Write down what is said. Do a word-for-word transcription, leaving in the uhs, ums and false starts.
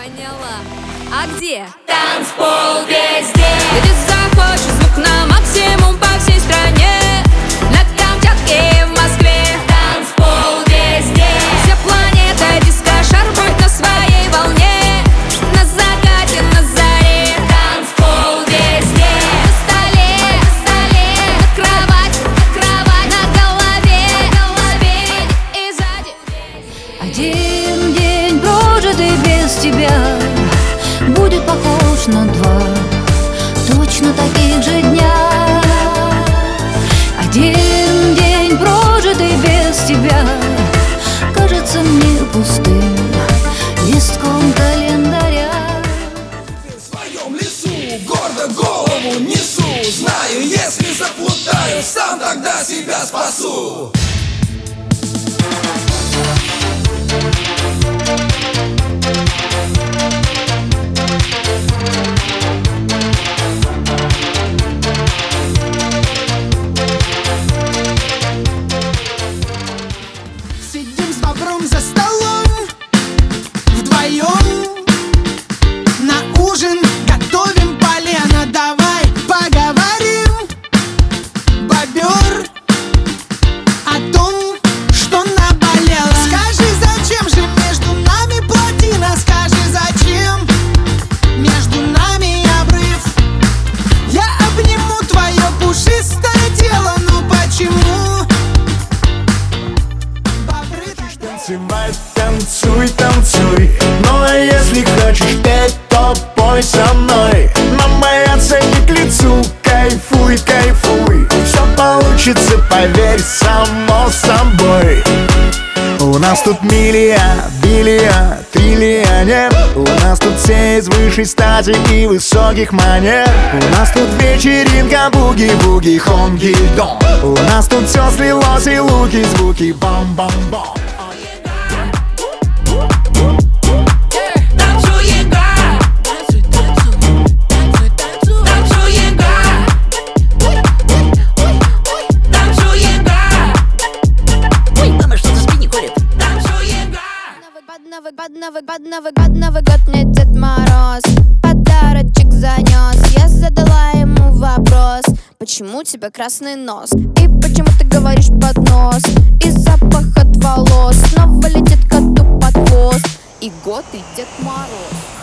Поняла. А где? Танцпол везде. Где захочешь, звук на максимум по всей стране. На Камчатке и в Москве. Танцпол везде. Вся планета диско-шар, будь на своей волне. На закате, на заре. Танцпол везде. На столе, на столе, на кровать, на кровать, на голове, на голове и сзади. Один день, прожитый без тебя, будет похож на два точно таких же дня. Один день, прожитый без тебя, кажется мне пустым листком календаря. В своем лесу гордо голову несу. Знаю, если заплутаю, сам тогда себя спасу. Сидим с бобром за столом вдвоем, на ужин готовим полено. Давай поговорим, бобер, о том, что наболело. Скажи, зачем же между нами плотина? Скажи, зачем между нами обрыв? Я обниму твое пушистое тело, ну почему? Танцевать, танцуй, танцуй. Ну а если хочешь петь, то пой со мной. Нам бояться не к лицу, кайфуй, кайфуй. Все получится, поверь, само собой. У нас тут миллиард, биллиард, триллионер. У нас тут все из высшей стати и высоких манер. У нас тут вечеринка, буги-буги, хонги-дон. У нас тут все слилось и луки, звуки, бам-бам-бам. Новый год, Новый год, Новый год, Новый год мне Дед Мороз подарочек занес. Я задала ему вопрос: почему у тебя красный нос? И почему ты говоришь под нос? И запах от волос снова летит коту под хвост. И год, и Дед Мороз.